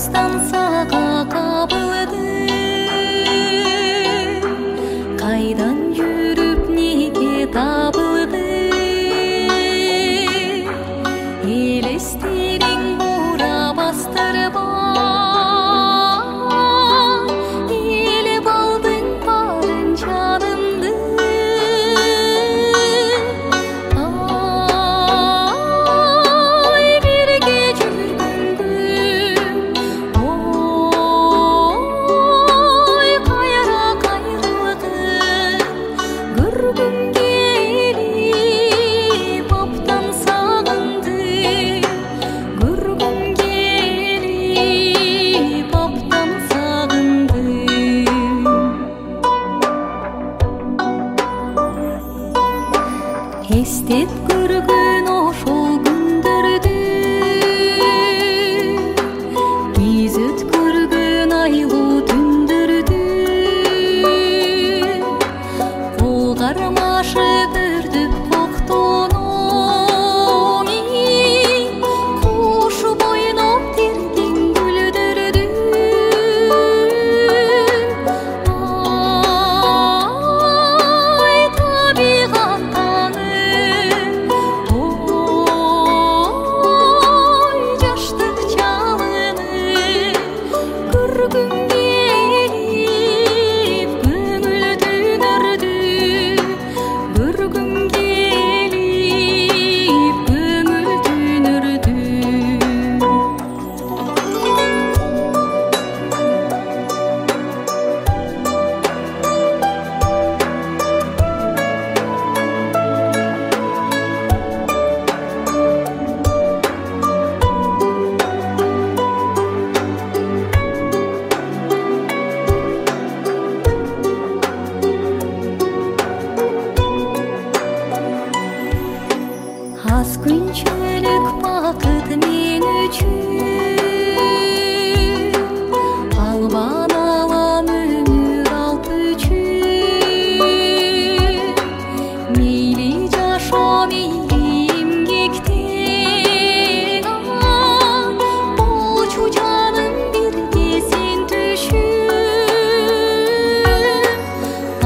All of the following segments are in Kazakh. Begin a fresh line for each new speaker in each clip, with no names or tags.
станцияға қабылды. Қайдан жүріп неге табылды? Елестерің бұра бастырып еліп алдың барын жанымды. Ай, бірге жүргенді, ой, қайыра қайырлығы көргім келіп аптан сағынды. Көргім келіп аптан сағынды. Естеп көрген ошол күндөрдү, биз өткөргөн айлуу түндөрдү, кол кармашып өртүп коктоноң, кушуп ойноп терген гүлдөрдү. Ай, табигат таңы, ой, жаштык жалыны көргүм келип көңүл түнөрдү. Көргүм келип көңүл түнөрдү. Аз күнчөлүк бакыт мен үчүн, албан алам өмүр алп үчүн. Мейли жашоо, мейли эмгектен, болчу жаным бирге сен түшүн.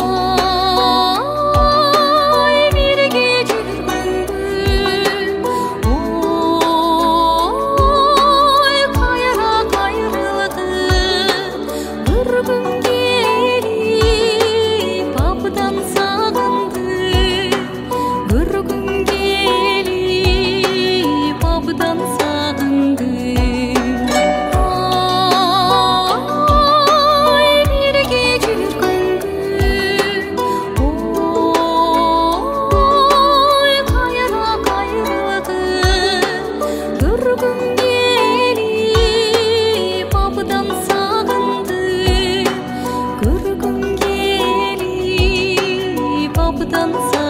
Ай, бирге жүргөндү, ой, кайра кайрылды көргүм келип абдан сагынды. Көргүм келип абдан сагынды. Ай, бирге жүргөндү, ой, кайра кайрылды көргүм келип абдан сагынды. Көргүм келип абдан сагынды.